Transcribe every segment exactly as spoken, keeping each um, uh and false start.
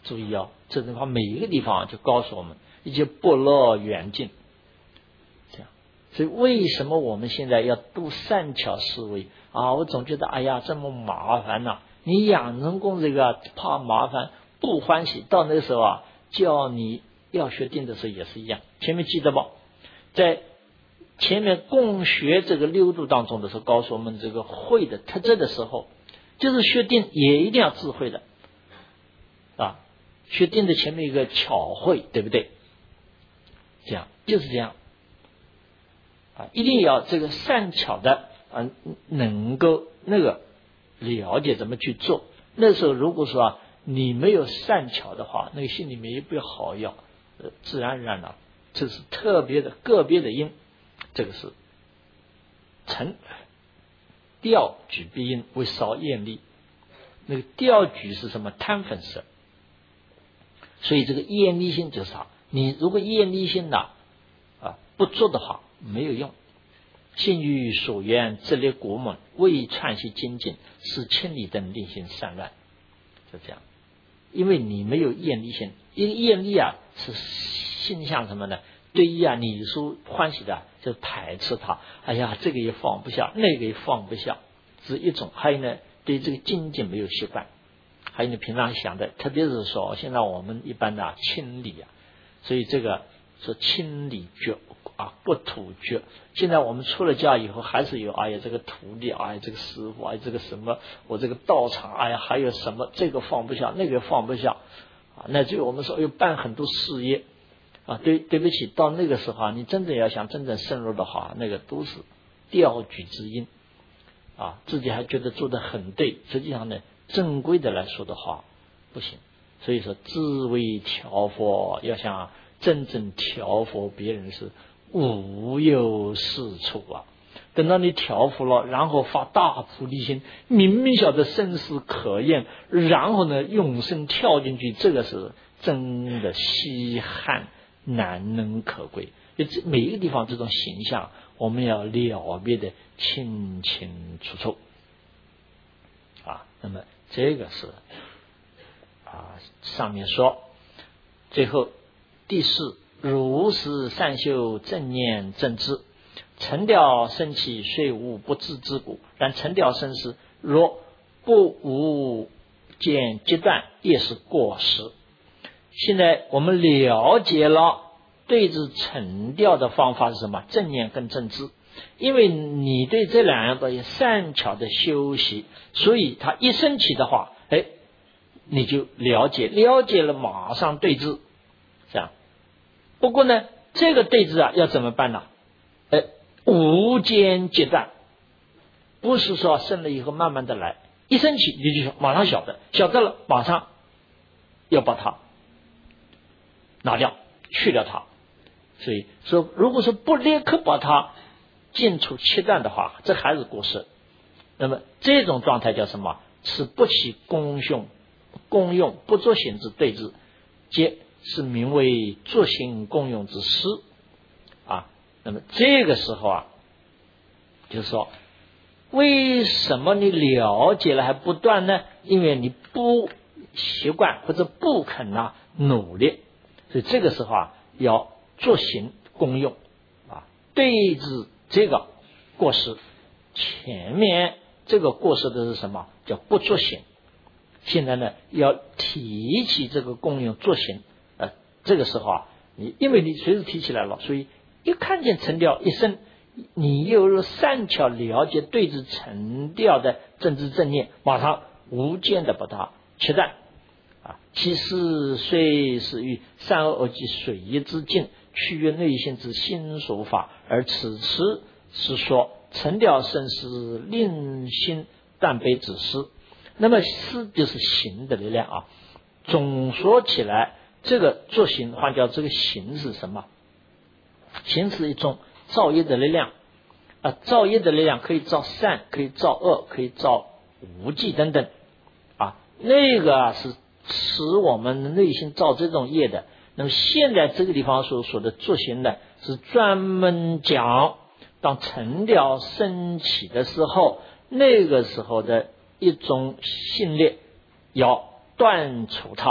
注意哦，这地方每一个地方就告诉我们一些不乐远近，这样。所以为什么我们现在要度善巧思维啊？我总觉得哎呀这么麻烦呐、啊！你养成功这个怕麻烦不欢喜，到那个时候啊，叫你要学定的时候也是一样。前面记得吧？在前面共学这个六度当中的时候，告诉我们这个慧的特质的时候，就是学定也一定要智慧的啊。学定的前面一个巧慧，对不对？这样就是这样啊，一定要这个善巧的啊，能够那个了解怎么去做。那时候如果说啊，你没有善巧的话，那个心里面也不好要，呃，自然而然的，这是特别的个别的因，这个是成调举必因为少厌力。那个调举是什么？贪粉色。所以这个厌离心就是啥？你如果厌离心呐啊不做的话没有用。性欲所缘，自立国门，未串习精进，是千里等令心散乱，就这样。因为你没有厌离心，因为厌离啊是心向什么呢？对于啊你所欢喜的，就排斥它。哎呀，这个也放不下，那个也放不下，是一种。还有呢，对这个精进没有习惯。还有你平常想的，特别是说现在我们一般的、啊、清理啊，所以这个是清理觉啊，不土觉。现在我们出了家以后，还是有哎呀这个徒弟，哎呀这个师傅，哎呀这个什么，我这个道场，哎呀还有什么这个放不下，那个放不下啊。乃至于我们说要办很多事业啊，对对不起，到那个时候啊，你真正要想真正深入的话，那个都是调举之因啊，自己还觉得做得很对，实际上呢。正规的来说的话不行，所以说自为调佛，要想真正调佛别人是无有是处啊。等到你调伏了，然后发大菩提心，明明晓得生死可厌，然后呢用身跳进去，这个是真的稀罕难能可贵。就每一个地方这种形象我们要了别的清清楚楚啊。那么这个是啊，上面说，最后第四，如是善修正念正知，沉掉生起虽无不知之故，然沉掉生时若不无见阶段，也是过失。现在我们了解了对治沉掉的方法是什么？正念跟正知。因为你对这两样东西善巧的修习，所以它一升起的话，哎，你就了解，了解了马上对治，这样。不过呢，这个对治啊，要怎么办呢？哎，无间阶段，不是说生了以后慢慢的来，一升起你就马上晓得，晓得了马上要把它拿掉，去掉它。所以说，如果说不立刻把它尽除切断的话，这还是过失。那么这种状态叫什么？是不起功用，功用不作行之对治，皆是名为作行功用之失啊。那么这个时候啊，就是说，为什么你了解了还不断呢？因为你不习惯或者不肯啊努力，所以这个时候啊，要作行功用啊，对治这个过失。前面这个过失的是什么？叫不作行。现在呢，要提起这个功用作行。呃，这个时候啊，你因为你随时提起来了，所以一看见沉掉一生，你又善巧了解对治沉掉的正知正念，马上无间的把它切断啊。其实虽是于善恶及水业之境，趋于内心之心所法，而此时是说沉掉生死，令心断悲之失。那么思就是行的力量啊。总说起来，这个作行，换叫这个行是什么？行是一种造业的力量啊，造业的力量可以造善，可以造恶，可以造无记等等啊。那个啊是使我们内心造这种业的。那么现在这个地方所说的作行呢，是专门讲当沉掉升起的时候，那个时候的一种心力，要断除它，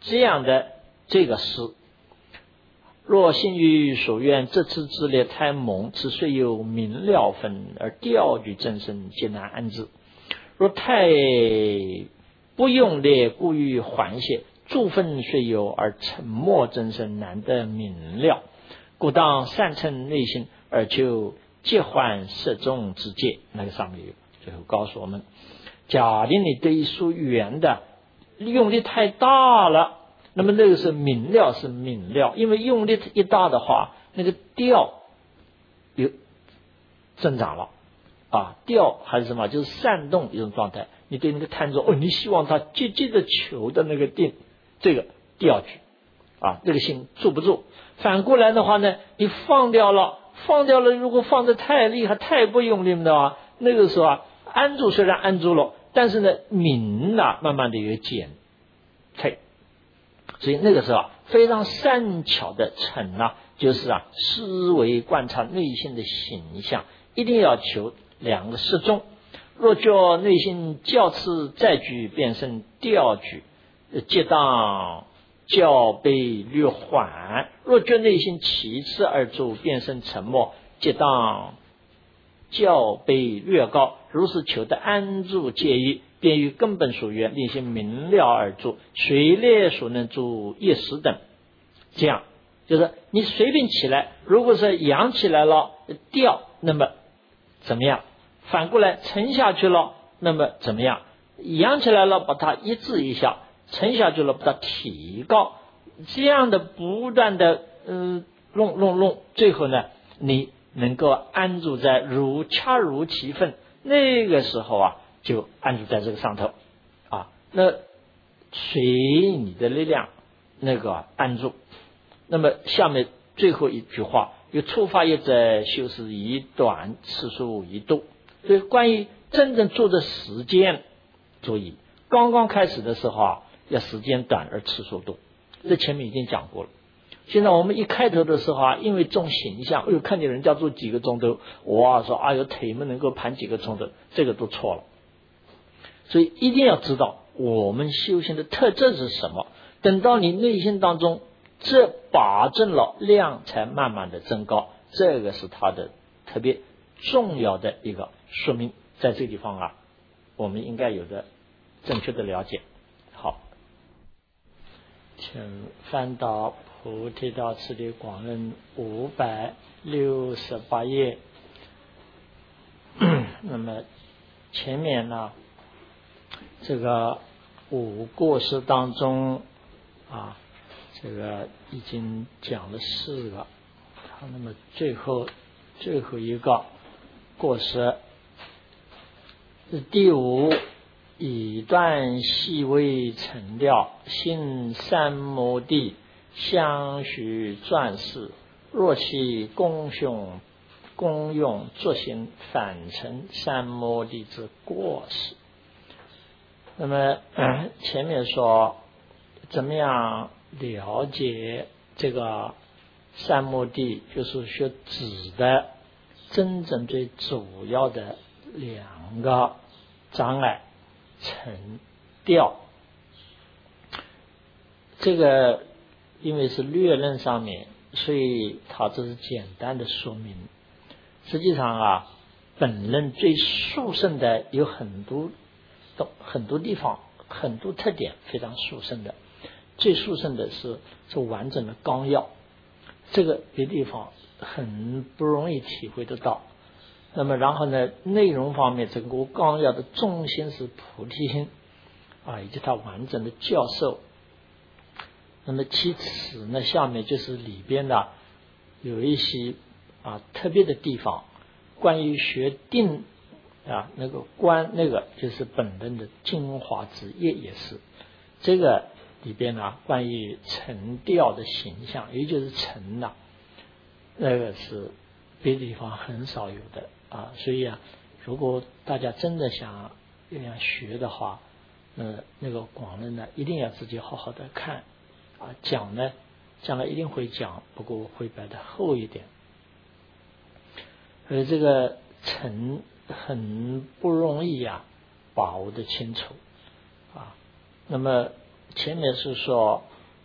这样的这个诗。若信于所愿，这次之列太猛，此虽有明了分，而调举正身，皆难安置。若太不用列，故欲缓解，诸分虽有，而沉默真身，难得明了。故当善称内心，而求结缓摄众之戒。那个上面有最后告诉我们，假定你对一束圆的用力太大了，那么那个是明了是明了，因为用力一大的话，那个调有增长了啊，调还是什么，就是煽动一种状态。你对那个弹奏，哦，你希望它接接着球的那个定，这个调举啊，这个心住不住。反过来的话呢，你放掉了，放掉了，如果放得太厉害、太不用力的话，那个时候啊，安住虽然安住了，但是呢，明啊，慢慢的有减退。所以那个时候啊，非常善巧的沉啊，就是啊，思维观察内心的形象，一定要求两个适中。若觉内心较次再举，变成调举，皆当较卑略缓；若觉内心其次而住，变成沉默，皆当较卑略高。如是求得安住介意，便于根本所愿，内心明了而住，随列所能住一时等。这样就是你随便起来，如果是扬起来了调，那么怎么样？反过来沉下去了，那么怎么样？扬起来了，把它抑制一下；沉下去了，把它提高。这样的不断的嗯弄弄弄，最后呢，你能够安住在如恰如其分。那个时候啊，就安住在这个上头啊。那随你的力量，那个安住。那么下面最后一句话，有触发业者，修饰以短，次数以度。所以关于真正做的时间，注意，刚刚开始的时候啊，要时间短而次数多，这前面已经讲过了。现在我们一开头的时候啊，因为重形象，哎呦，看见人家做几个钟头，哇，说哎呦腿们能够盘几个钟头，这个都错了。所以一定要知道我们修行的特征是什么。等到你内心当中这把正了，量才慢慢的增高，这个是它的特别重要的一个说明。在这个地方啊，我们应该有的正确的了解。好，请翻到菩提道次第广论五百六十八页。那么前面呢，这个五过失当中啊，这个已经讲了四个。好，那么最后最后一个过失是第五，以断细微成调，信三摩地，相许转世。若其功凶功用作行，反成三摩地之过失。那么、呃、前面说怎么样了解这个三摩地，就是学指的真正最主要的两个障碍，沉调。这个因为是略论上面，所以它这是简单的说明。实际上啊，本论最殊胜的有很多很多地方，很多特点非常殊胜的。最殊胜的是是完整的纲要，这个别地方很不容易体会得到。那么然后呢，内容方面，整个纲要的重心是菩提心啊，以及它完整的教授。那么其次呢，下面就是里边的有一些啊特别的地方，关于学定啊那个观，那个就是本论的精华之页，也是这个里边呢，关于沉调的形象，也就是沉呐、啊，那个是别的地方很少有的啊。所以啊，如果大家真的想要学的话，那那个广论呢，一定要自己好好的看啊。讲呢，将来一定会讲，不过会摆得厚一点。而这个沉很不容易啊，把握的清楚啊。那么前面是说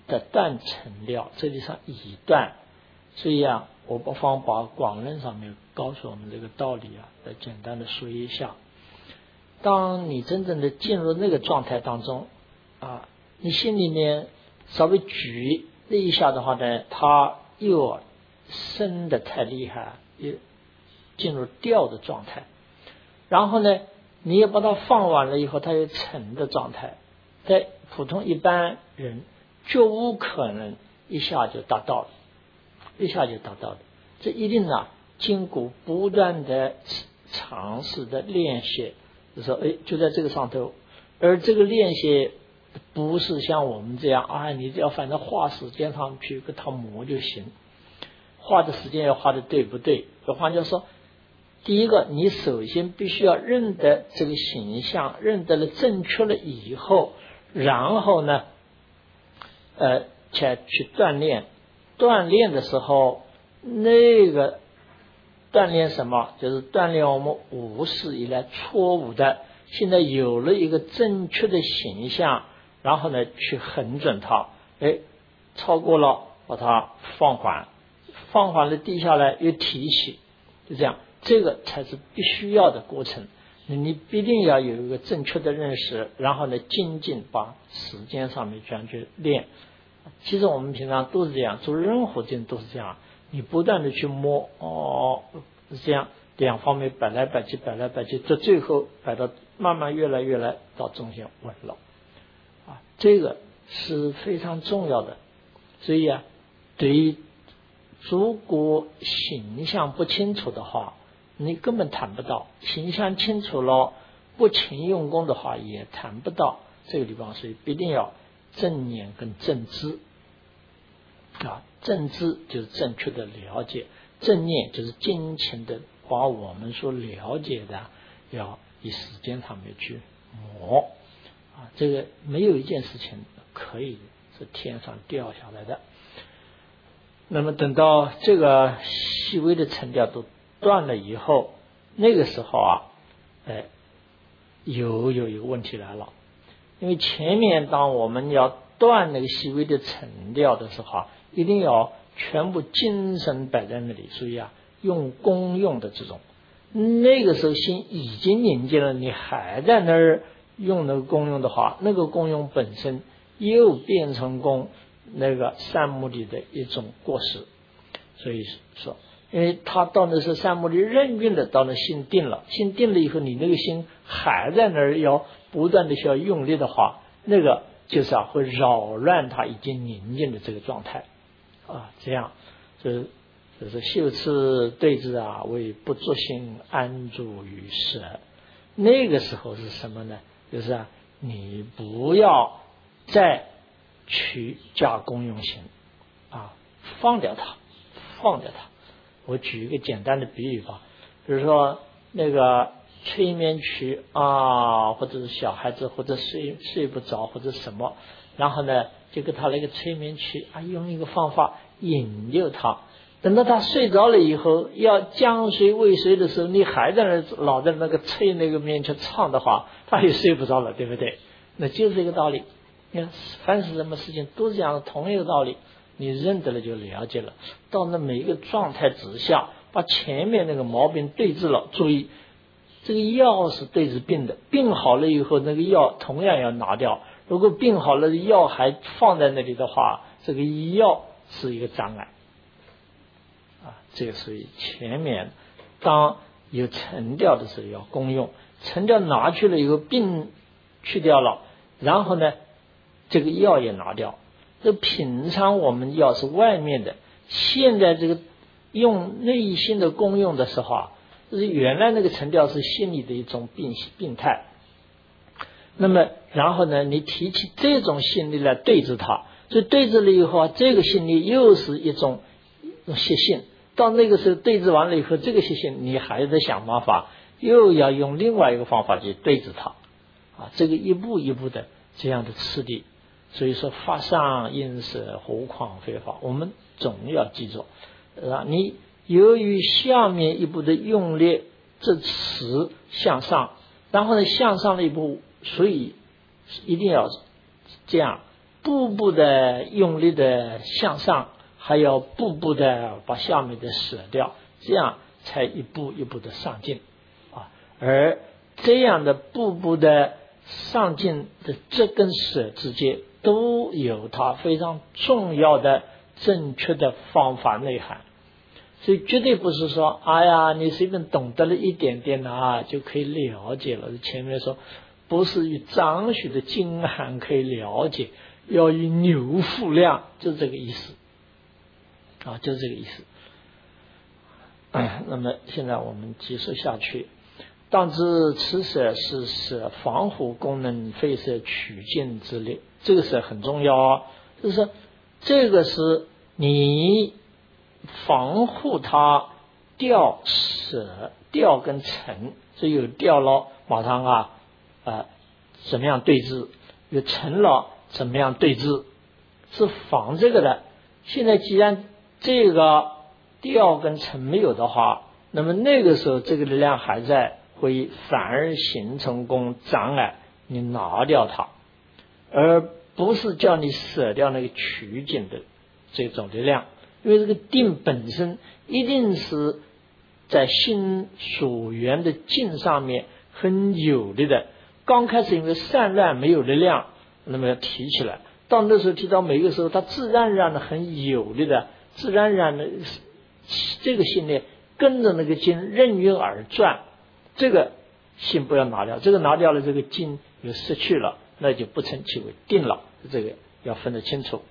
的断成了，这里上已断，所以啊，我不妨把广论上面告诉我们这个道理啊，来简单的说一下。当你真正的进入那个状态当中啊，你心里面稍微举那一下的话呢，它又升的太厉害，又进入掉的状态，然后呢，你也把它放完了以后，它又沉的状态，在普通一般人绝无可能一下就达到了，一下就达到了，这一定啊，经过不断的尝试的练习，就说哎，就在这个上头，而这个练习不是像我们这样啊，你只要反正画时间上去给它磨就行，画的时间要画的对不对？有话就说，第一个，你首先必须要认得这个形象，认得了正确了以后，然后呢，呃，才去锻炼。锻炼的时候，那个锻炼什么？就是锻炼我们无始以来错误的，现在有了一个正确的形象，然后呢，去恒准它，哎，超过了，把它放缓，放缓了低下来又提起，就这样。这个才是必须要的过程，你必定要有一个正确的认识，然后呢，精进把时间上面这样去练。其实我们平常都是这样，做任何事情都是这样，你不断的去摸，哦，这样两方面摆来摆去，摆来摆去，到最后摆到慢慢越来越来到中间稳了，啊，这个是非常重要的。所以啊，对于如果形象不清楚的话，你根本谈不到；形象清楚了，不勤用功的话也谈不到这个地方。所以必定要正念跟正知啊，正知就是正确的了解，正念就是精勤的把我们所了解的要以时间上面去磨啊，这个没有一件事情可以是天上掉下来的。那么等到这个细微的沉掉都断了以后，那个时候啊，哎，有有一个问题来了，因为前面当我们要断那个细微的沉掉的时候啊，一定要全部精神摆在那里，所以啊，用功用的这种，那个时候心已经凝结了，你还在那儿用那个功用的话，那个功用本身又变成功那个善目的的一种过失。所以说，因为他到那是善目的任运的，到那心定了，心定了以后，你那个心还在那儿要不断的需要用力的话，那个就是啊会扰乱他已经宁静的这个状态啊，这样这就是修持对治啊，为不作心安住于世。那个时候是什么呢？就是啊，你不要再去加功用心啊，放掉它，放掉它。我举一个简单的比喻吧，比如说那个催眠曲啊，或者是小孩子或者睡睡不着或者什么，然后呢就给他那个催眠曲啊，用一个方法引诱他，等到他睡着了以后，要将睡未睡的时候，你还在那老在那个催那个面去唱的话，他也睡不着了，对不对？那就是这个道理。你看，凡是什么事情都是这样的，同一个道理。你认得了就了解了，到那每一个状态之下，把前面那个毛病对治了。注意，这个药是对治病的，病好了以后，那个药同样要拿掉。如果病好了，药还放在那里的话，这个药是一个障碍啊。这个所以前面当有沉掉的时候要功用，沉掉拿去了以后，病去掉了，然后呢，这个药也拿掉。这平常我们药是外面的，现在这个用内心的功用的时候啊，就是原来那个沉掉是心理的一种病病态。那么然后呢，你提起这种心理来对治它，所以对治了以后啊，这个心理又是一种习性。到那个时候对治完了以后，这个习性你还得想办法，又要用另外一个方法去对治它啊，这个一步一步的这样的次第。所以说法上应舍，何况非法，我们总要记住啊，你由于下面一步的用力，这词向上，然后呢向上了一步，所以一定要这样步步的用力的向上，还要步步的把下面的舍掉，这样才一步一步的上进啊。而这样的步步的上进的这跟舍之间都有它非常重要的正确的方法内涵，所以绝对不是说哎呀你随便懂得了一点点啊就可以了解了。前面说不是以张许的经函可以了解，要以牛腹量，就是这个意思啊，就是这个意思。哎，那么现在我们继续下去。当知此舍是舍防护功能，非舍取尽之力。这个舍很重要啊，就是说这个是你防护它掉舍掉跟沉，所以有掉了马上啊啊怎么样对治，有沉了怎么样对治，是防这个的。现在既然这个掉跟沉没有的话，那么那个时候这个力量还在，会反而形成功障碍，你拿掉它，而不是叫你舍掉那个取景的这种力量。因为这个定本身一定是在心所缘的境上面很有力的，刚开始因为散乱没有力量，那么要提起来，到那时候提到每个时候它自然而然的很有力的，自然而然的这个心呢跟着那个经任运而转，这个心不要拿掉，这个拿掉了这个经又失去了，那就不称其为定了，这个要分得清楚。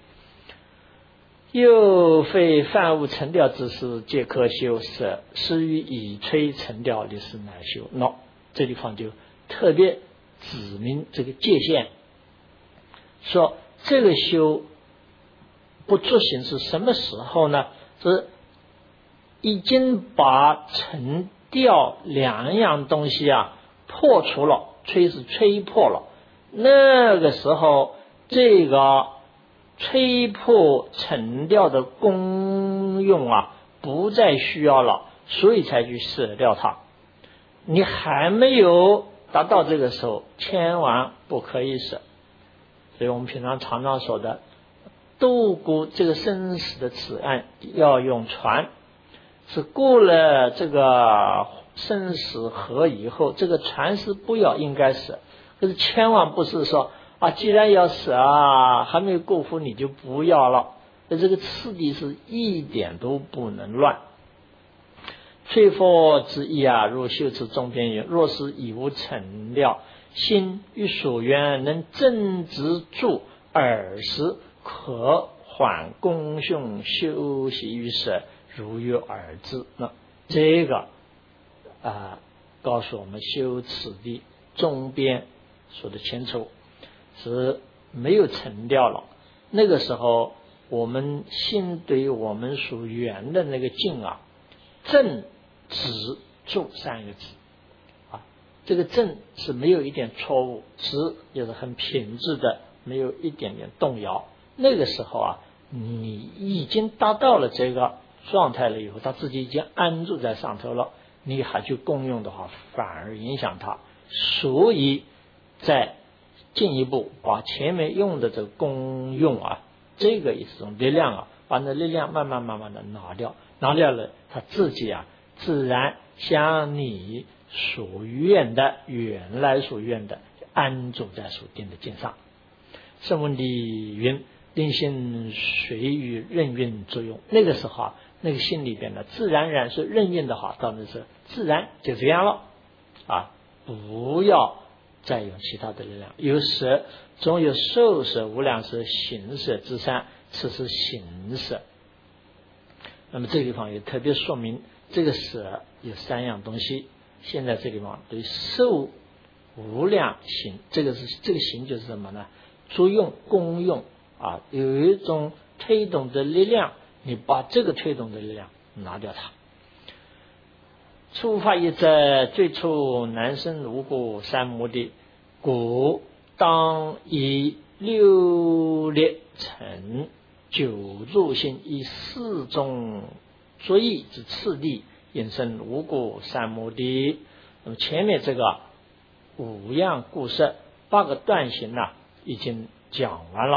又非犯物成掉之事，皆可修舍，施于已摧成掉的事难修。喏，这地方就特别指明这个界限，说这个修不作行是什么时候呢？是已经把成掉两样东西啊破除了，摧是摧破了，那个时候这个摧破成掉的功用啊不再需要了，所以才去舍掉它。你还没有达到这个时候，千万不可以舍。所以我们平常常常说的度过这个生死的此岸要用船，是过了这个生死河以后，这个船是不要应该舍，可是千万不是说啊，既然要舍啊，还没有过户你就不要了，那这个次第是一点都不能乱。摧佛之意啊，若修持中边云，若是已无成了，心与所缘能正直住尔时，可缓功凶修习于舍，如约而至。那这个啊，告诉我们修持的中边说的清楚，是没有成掉了。那个时候，我们心对我们所缘的那个境啊，正直住三个字啊，这个正是没有一点错误，直也是很品质的，没有一点点动摇。那个时候啊，你已经达到了这个状态了以后，他自己已经安住在上头了，你还去共用的话，反而影响他。所以在进一步把前面用的这个功用啊，这个也是种力量啊，把那力量慢慢慢慢的拿掉，拿掉了，他自己啊自然像你所愿的原来所愿的安住在所定的境上。圣文里云，定心随于任运作用。那个时候啊，那个心里边呢，自然而然是任运的话，到那时候自然就这样了啊，不要再有其他的力量。有舍，总有受舍、无量舍、行舍之三，此是行舍。那么这个地方也特别说明，这个舍有三样东西。现在这个地方对受无量行，这个是这个行就是什么呢？作用、功用啊，有一种推动的力量，你把这个推动的力量拿掉它。初发一者，最初难生无故三摩地，故当以六列成九入心，以四种作意之次第，引生无故三摩地。那么前面这个五样故事八个断行呢、啊，已经讲完了。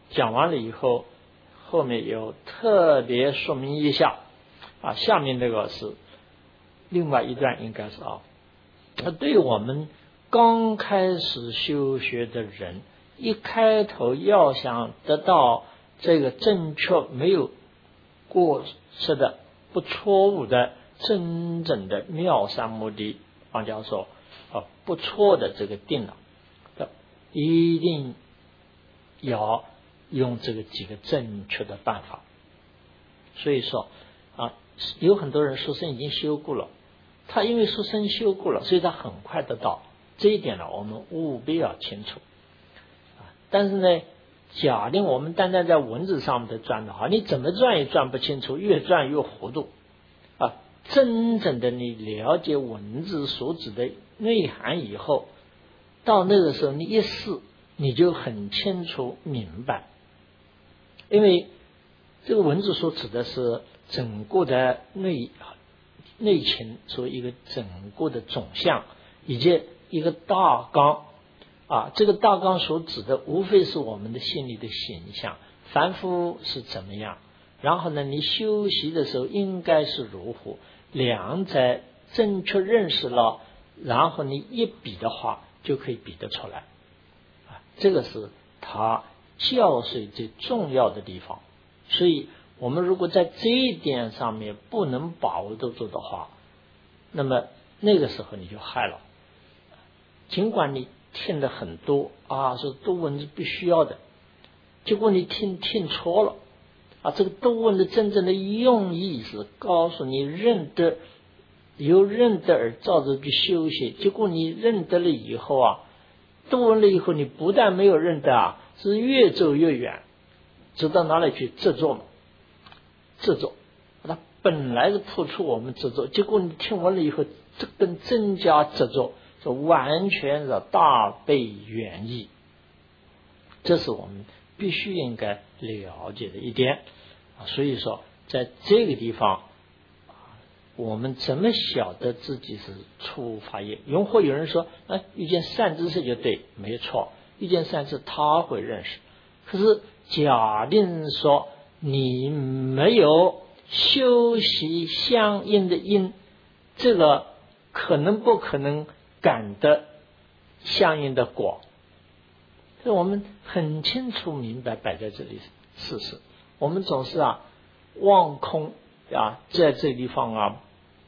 讲完了以后，后面有特别说明一下啊，下面这个是另外一段，应该是啊，那对我们刚开始修学的人，一开头要想得到这个正确没有过失的不错误的真正的妙三摩地，方教授啊不错的这个定了，一定要用这个几个正确的办法。所以说啊，有很多人书生已经修过了，他因为书生修过了，所以他很快得到。这一点呢，我们务必要清楚啊。但是呢，假定我们单单在文字上面的转的话，你怎么转也转不清楚，越转越糊涂啊。真正的你了解文字所指的内涵以后，到那个时候你一试，你就很清楚明白。因为这个文字所指的是整个的内内情，所谓一个整个的总相，以及一个大纲啊。这个大纲所指的无非是我们的心理的形象，凡夫是怎么样，然后呢你修习的时候应该是如何，两者正确认识了，然后你一比的话就可以比得出来啊。这个是他教授最重要的地方。所以我们如果在这一点上面不能把握得住的话，那么那个时候你就害了。尽管你听的很多啊，说读文是必须要的，结果你听听错了啊。这个读文的真正的用意是告诉你认得，由认得而照着去修习，结果你认得了以后啊，读文了以后，你不但没有认得啊，是越走越远，走到哪里去？执着嘛，执着。它本来是破除我们执着，结果你听完了以后，这更增加执着，这完全是大背远矣。这是我们必须应该了解的一点啊。所以说，在这个地方，我们怎么晓得自己是初发业？永或有人说，哎，遇见善知识就对，没错，遇见善知识他会认识。可是假定说你没有修习相应的因，这个可能不可能感得相应的果？这我们很清楚明白摆在这里事实。我们总是啊妄空啊，在这地方啊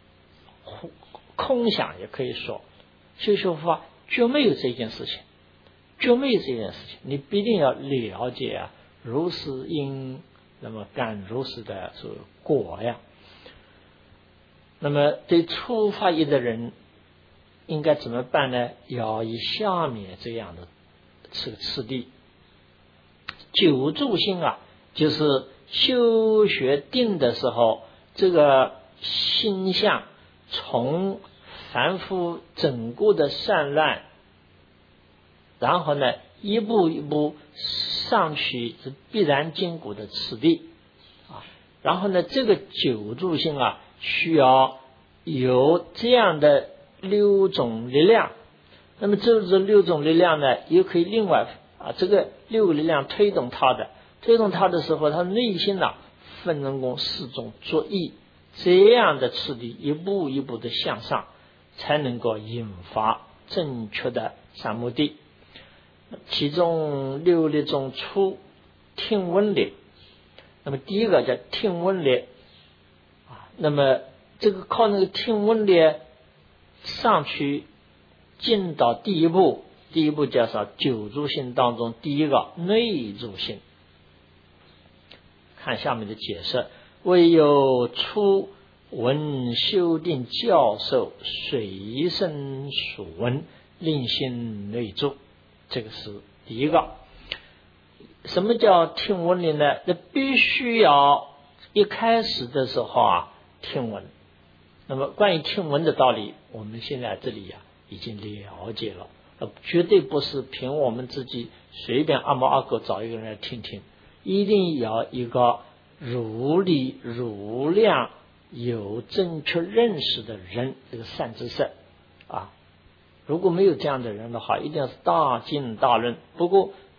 空想也可以说，修修法就没有这件事情，就没有这件事情。你必定要了解啊，如是因，那么感如是的是果呀。那么对初发业的人应该怎么办呢？要以下面这样的次次第。九住心啊，就是修学定的时候，这个心相从凡夫整个的散乱，然后呢一步一步上去是必然坚固的次第啊。然后呢这个九住心啊，需要有这样的六种力量。那么这这六种力量呢，也可以另外啊，这个六个力量推动它的，推动它的时候，它内心呢、啊、分人功四种作意，这样的次第一步一步的向上，才能够引发正确的三摩地。其中六力中初听闻力，那么第一个叫听闻力啊，那么这个靠那个听闻力上去进到第一步，第一步叫啥？九住心当中第一个内住心。看下面的解释，唯有初闻修定教授随身所闻，令心内住，这个是第一个。什么叫听闻力呢？那必须要一开始的时候啊听闻。那么关于听闻的道理，我们现在这里呀、啊、已经了解了，呃，绝对不是凭我们自己随便阿猫阿狗找一个人来听听，一定要一个如理如量有正确认识的人，这个善知识啊。如果没有这样的人的话，一定是大经大论。不过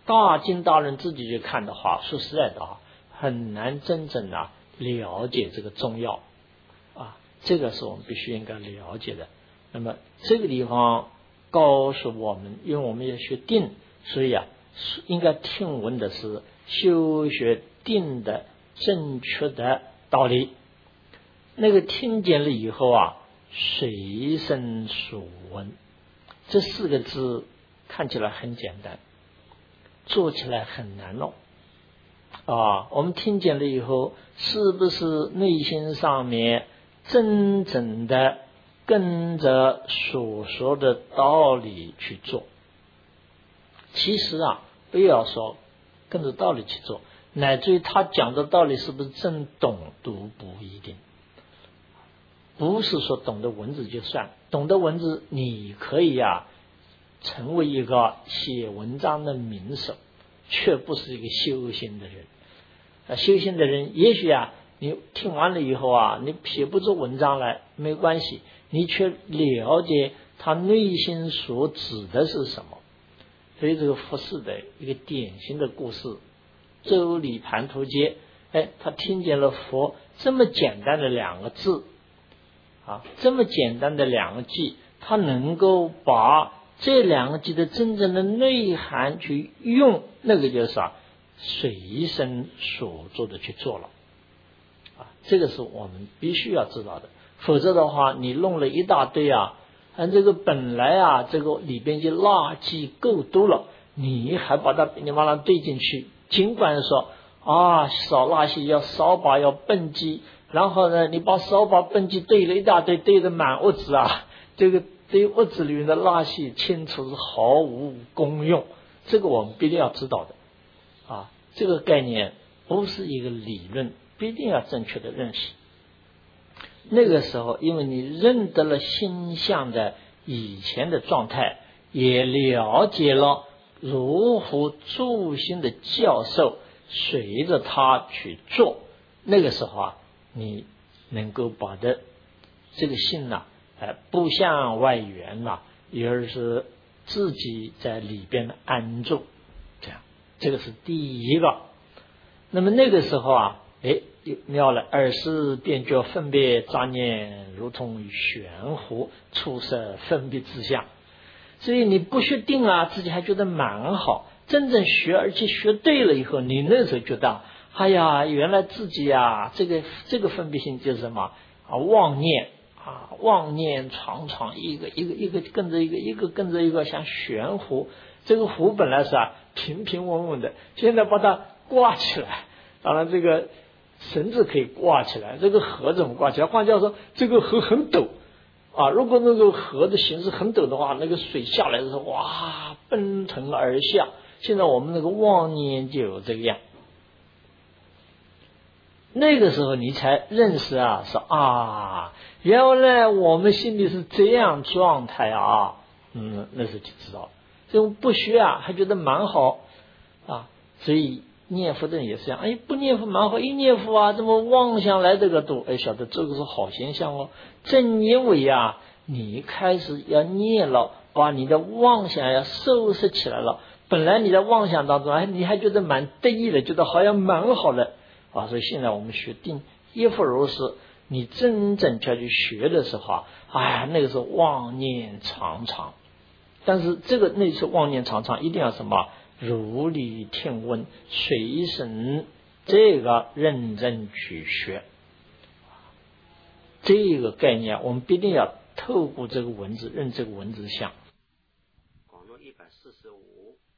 大经大论自己去看的话，说实在的啊，很难真正的了解这个中药啊，这个是我们必须应该了解的。那么这个地方告诉我们，因为我们要学定，所以啊，应该听闻的是修学定的正确的道理。那个听见了以后啊，随身所闻，这四个字看起来很简单，做起来很难弄啊。我们听见了以后，是不是内心上面真正的跟着所说的道理去做？其实啊，不要说跟着道理去做，乃至于他讲的道理是不是真懂都不一定。不是说懂得文字就算，懂得文字你可以啊成为一个写文章的名手，却不是一个修行的人。啊，修行的人也许啊你听完了以后啊，你写不出文章来没关系，你却了解他内心所指的是什么。所以这个佛事的一个典型的故事，周礼盘陀街，哎，他听见了佛这么简单的两个字啊，这么简单的两个句，他能够把这两个句的真正的内涵去用，那个就是啊随身所做的去做了啊，这个是我们必须要知道的。否则的话，你弄了一大堆啊，按这个本来啊这个里边就垃圾够多了，你还把它你把它堆进去，尽管说啊扫垃圾要扫把要笨鸡，然后呢，你把扫把笨鸡堆了一大堆，堆得满屋子啊，这个堆屋子里面的垃圾清除是毫无功用，这个我们必定要知道的啊。这个概念不是一个理论，必定要正确的认识。那个时候，因为你认得了心相的以前的状态，也了解了如何助心的教授，随着他去做，那个时候啊，你能够把的这个心呐、啊，呃，不向外缘呐、啊，也是自己在里边的安住，这样，这个是第一个。那么那个时候啊，哎，妙了，尔时便觉分别杂念如同悬壶，出色分别之相。所以你不学定啊，自己还觉得蛮好。真正学，而且学对了以后，你那时候觉得，哎呀，原来自己啊，这个这个分别心就是什么啊？妄念啊，妄念常常一个一个一个跟着一个，一个跟着一个，像悬壶。这个壶本来是啊平平稳稳的，现在把它挂起来，当然这个绳子可以挂起来，这个河怎么挂起来？换句话说，这个河很陡啊，如果那个河的形势很陡的话，那个水下来的时候，哇，奔腾而下。现在我们那个妄念就有这个样，那个时候你才认识啊，说啊，原来我们心里是这样状态啊，嗯，那时候就知道了。这种不学啊，还觉得蛮好啊，所以念佛的人也是这样，哎，不念佛蛮好，一念佛啊，这么妄想来这个多，哎，晓得这个是好现象哦。正因为啊，你开始要念了，把你的妄想要收拾起来了。本来你在妄想当中，哎，你还觉得蛮得意的，觉得好像蛮好的啊。所以现在我们学定，亦复如是。你真正要去学的时候啊，哎，那个时候妄念常常，但是这个那时候妄念常常一定要什么？如理听闻，随身这个认真去学，这个概念我们必定要透过这个文字认这个文字相。 广论一百四十五。